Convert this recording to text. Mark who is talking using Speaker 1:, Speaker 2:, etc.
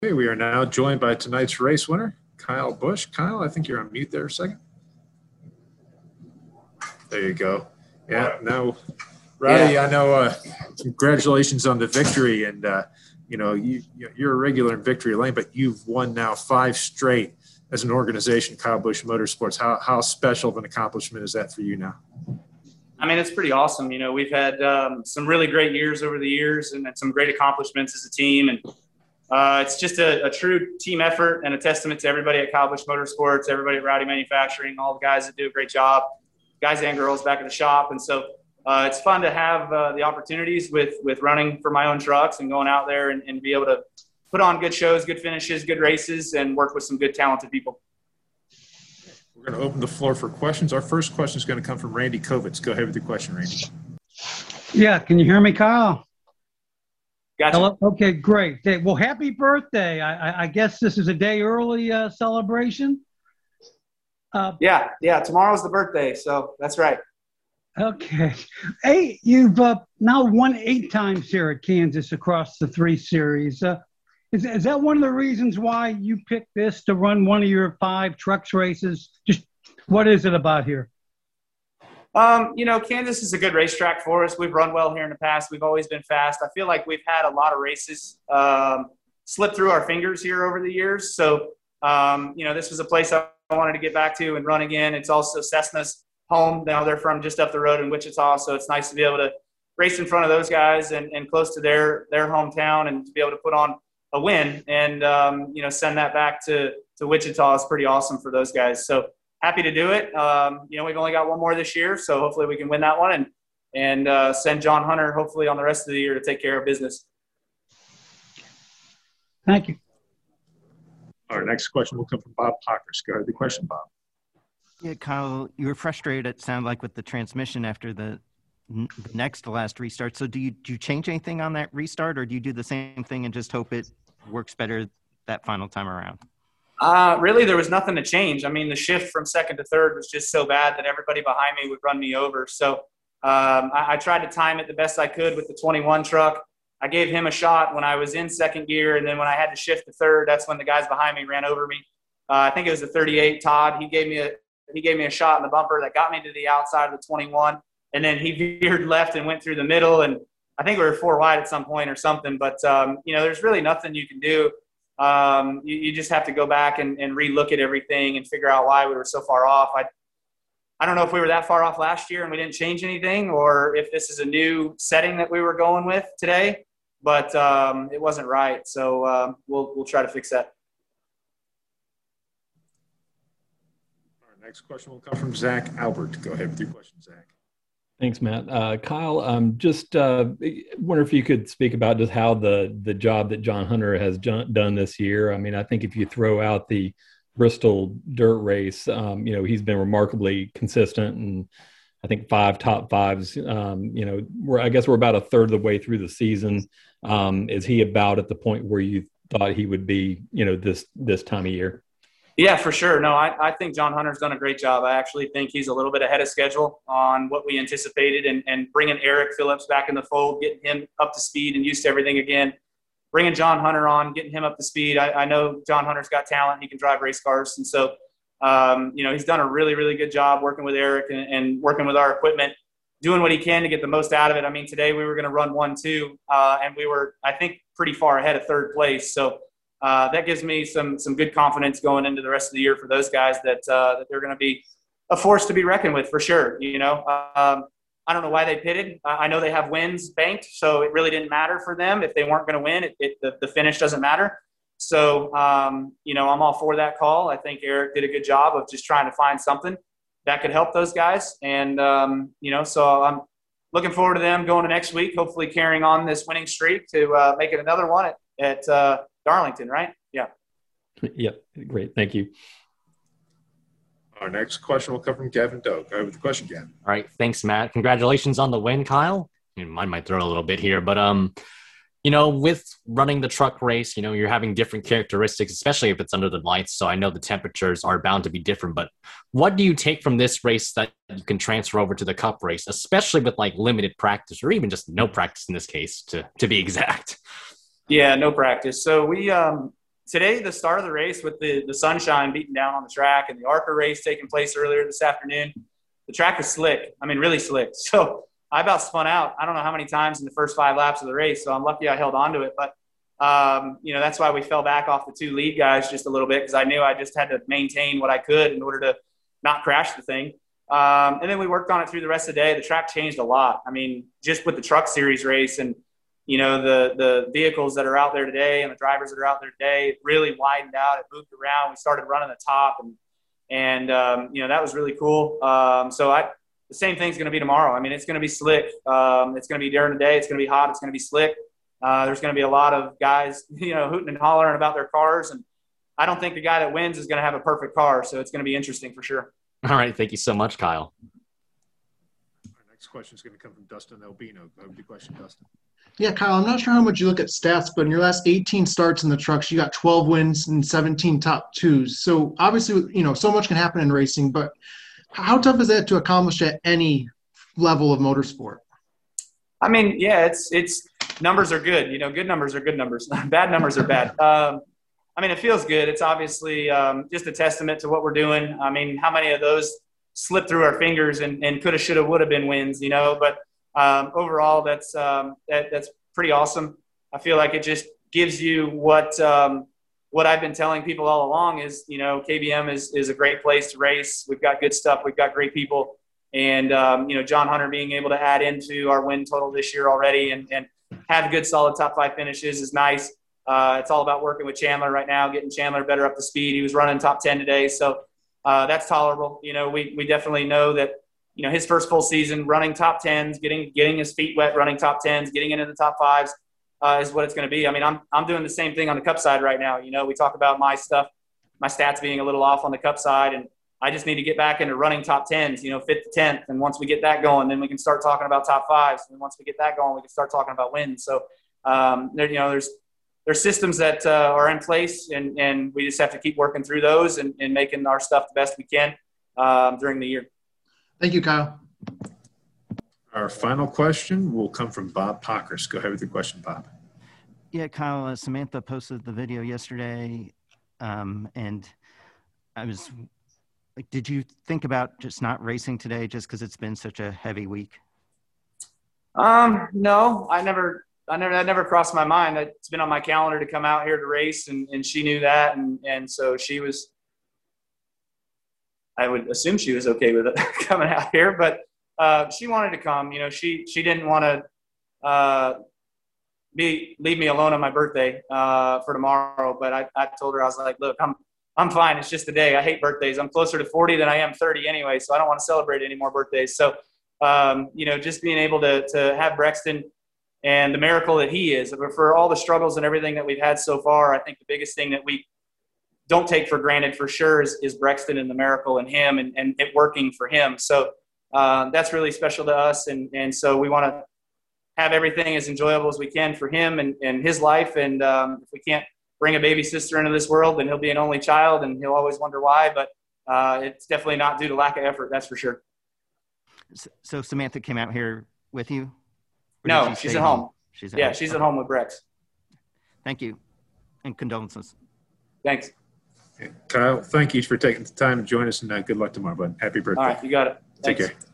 Speaker 1: Okay, we are now joined by tonight's race winner, Kyle Busch. Kyle, I think you're on mute there a second. There you go. Yeah, now, Roddy, I know, congratulations on the victory. And, you're a regular in victory lane, but you've won now 5 straight as an organization, Kyle Busch Motorsports. How special of an accomplishment is that for you now?
Speaker 2: I mean, it's pretty awesome. We've had some really great years over the years and some great accomplishments as a team. And it's just a true team effort and a testament to everybody at Kyle Busch Motorsports, everybody at Rowdy Manufacturing, all the guys that do a great job, guys and girls back at the shop. And so it's fun to have the opportunities with running for my own trucks and going out there and be able to put on good shows, good finishes, good races, and work with some good, talented people.
Speaker 1: We're going to open the floor for questions. Our first question is going to come from Randy Kovitz. Go ahead with your question, Randy.
Speaker 3: Yeah, can you hear me, Kyle?
Speaker 2: Gotcha.
Speaker 3: Hello? Okay, great. Well, happy birthday. I guess this is a day early celebration.
Speaker 2: Yeah, tomorrow's the birthday, so that's right.
Speaker 3: Okay. Hey, you've now won 8 times here at Kansas across the 3 series. Is that one of the reasons why you picked this to run one of your 5 trucks races? Just what is it about here?
Speaker 2: Kansas is a good racetrack for us. We've run well here in the past. We've always been fast. I feel like we've had a lot of races slip through our fingers here over the years. So, this was a place I wanted to get back to and run again. It's also Cessna's home. Now they're from just up the road in Wichita. So it's nice to be able to race in front of those guys and close to their hometown and to be able to put on a win and, send that back to Wichita is pretty awesome for those guys. So happy to do it. We've only got one more this year, so hopefully we can win that one and send John Hunter hopefully on the rest of the year to take care of business.
Speaker 3: Thank you.
Speaker 1: Our next question will come from Bob Pockers. Go ahead with the question, Bob.
Speaker 4: Yeah, Kyle, you were frustrated, it sounded like, with the transmission after the next to last restart. So do you change anything on that restart, or do you do the same thing and just hope it works better that final time around?
Speaker 2: Really, there was nothing to change. I mean, the shift from second to third was just so bad that everybody behind me would run me over. So I tried to time it the best I could with the 21 truck. I gave him a shot when I was in second gear, and then when I had to shift to third, that's when the guys behind me ran over me. I think it was the 38, Todd. He gave me a shot in the bumper that got me to the outside of the 21, and then he veered left and went through the middle, and I think we were 4 wide at some point or something. But, there's really nothing you can do. You just have to go back and relook at everything and figure out why we were so far off. I don't know if we were that far off last year and we didn't change anything, or if this is a new setting that we were going with today, but it wasn't right. So we'll try to fix that.
Speaker 1: Our next question will come from Zach Albert. Go ahead with your question, Zach.
Speaker 5: Thanks, Matt. Kyle, just wonder if you could speak about just how the job that John Hunter has done this year. I mean, I think if you throw out the Bristol dirt race, he's been remarkably consistent, and I think 5 top 5s. I guess we're about a third of the way through the season. Is he about at the point where you thought he would be, this time of year?
Speaker 2: Yeah, for sure. No, I think John Hunter's done a great job. I actually think he's a little bit ahead of schedule on what we anticipated, and bringing Eric Phillips back in the fold, getting him up to speed and used to everything again, bringing John Hunter on, getting him up to speed. I know John Hunter's got talent. He can drive race cars. And so, he's done a really, really good job working with Eric and working with our equipment, doing what he can to get the most out of it. I mean, today we were going to run 1-2, and we were, I think, pretty far ahead of third place. So, that gives me some good confidence going into the rest of the year for those guys that they're going to be a force to be reckoned with for sure. I don't know why they pitted. I know they have wins banked, so it really didn't matter for them. If they weren't going to win, the finish doesn't matter. So, I'm all for that call. I think Eric did a good job of just trying to find something that could help those guys. And, so I'm looking forward to them going to next week, hopefully carrying on this winning streak to make it another one at Darlington, right? Yeah.
Speaker 5: Yep. Great. Thank you.
Speaker 1: Our next question will come from Gavin Doe. Go ahead with the question, Gavin.
Speaker 6: All right. Thanks, Matt. Congratulations on the win, Kyle. Mine might throw a little bit here, but, with running the truck race, you're having different characteristics, especially if it's under the lights. So I know the temperatures are bound to be different, but what do you take from this race that you can transfer over to the Cup race, especially with limited practice, or even just no practice in this case, to be exact?
Speaker 2: Yeah, no practice. So we, today, the start of the race with the sunshine beating down on the track and the ARCA race taking place earlier this afternoon, the track was slick. I mean, really slick. So I about spun out. I don't know how many times in the first 5 laps of the race. So I'm lucky I held on to it. But, that's why we fell back off the 2 lead guys just a little bit, because I knew I just had to maintain what I could in order to not crash the thing. And then we worked on it through the rest of the day. The track changed a lot. I mean, just with the Truck Series race and, the vehicles that are out there today and the drivers that are out there today, it really widened out. It moved around. We started running the top, and that was really cool. The same thing's going to be tomorrow. I mean, it's going to be slick. It's going to be during the day. It's going to be hot. It's going to be slick. There's going to be a lot of guys, hooting and hollering about their cars. And I don't think the guy that wins is going to have a perfect car. So it's going to be interesting for sure.
Speaker 6: All right. Thank you so much, Kyle.
Speaker 1: Our next question is going to come from Dustin Albino. Go ahead with your question, Dustin.
Speaker 7: Yeah, Kyle, I'm not sure how much you look at stats, but in your last 18 starts in the trucks, you got 12 wins and 17 top 2s. So obviously, so much can happen in racing, but how tough is that to accomplish at any level of motorsport?
Speaker 2: I mean, yeah, it's numbers are good. Good numbers are good numbers. Bad numbers are bad. It feels good. It's obviously just a testament to what we're doing. I mean, how many of those slipped through our fingers and coulda, shoulda, woulda been wins, but overall, that's pretty awesome. I feel like it just gives you what I've been telling people all along is, KBM is a great place to race. We've got good stuff. We've got great people. And, John Hunter being able to add into our win total this year already and have good, solid top 5 finishes is nice. It's all about working with Chandler right now, getting Chandler better up to speed. He was running top 10 today. So that's tolerable. We definitely know that, his first full season running top 10s, getting his feet wet, running top 10s, getting into the top 5s is what it's going to be. I mean, I'm doing the same thing on the Cup side right now. We talk about my stuff, my stats being a little off on the Cup side, and I just need to get back into running top 10s, 5th to 10th. And once we get that going, then we can start talking about top 5s. And once we get that going, we can start talking about wins. So, there's systems that are in place, and we just have to keep working through those and making our stuff the best we can during the year.
Speaker 7: Thank you, Kyle.
Speaker 1: Our final question will come from Bob Pockers. Go ahead with your question, Bob.
Speaker 4: Yeah, Kyle, Samantha posted the video yesterday, and I was like, did you think about just not racing today just because it's been such a heavy week?
Speaker 2: No, that never crossed my mind. It's been on my calendar to come out here to race, and she knew that, and so she was. I would assume she was okay with it coming out here, but she wanted to come. She didn't want to leave me alone on my birthday for tomorrow. But I told her, I was like, look, I'm fine. It's just a day. I hate birthdays. I'm closer to 40 than I am 30 anyway, so I don't want to celebrate any more birthdays. So just being able to have Brexton and the miracle that he is, for all the struggles and everything that we've had so far, I think the biggest thing that we don't take for granted for sure is Brexton and the miracle in him and it working for him. So that's really special to us. And so we want to have everything as enjoyable as we can for him and his life. And if we can't bring a baby sister into this world, then he'll be an only child and he'll always wonder why. But it's definitely not due to lack of effort. That's for sure.
Speaker 4: So Samantha came out here with you?
Speaker 2: No, she's at home. She's at home with Brex.
Speaker 4: Thank you. And condolences.
Speaker 2: Thanks.
Speaker 1: Okay. Kyle, thank you for taking the time to join us, and good luck tomorrow, bud. Happy birthday.
Speaker 2: All right, you got it.
Speaker 1: Take
Speaker 2: Thanks.
Speaker 1: care.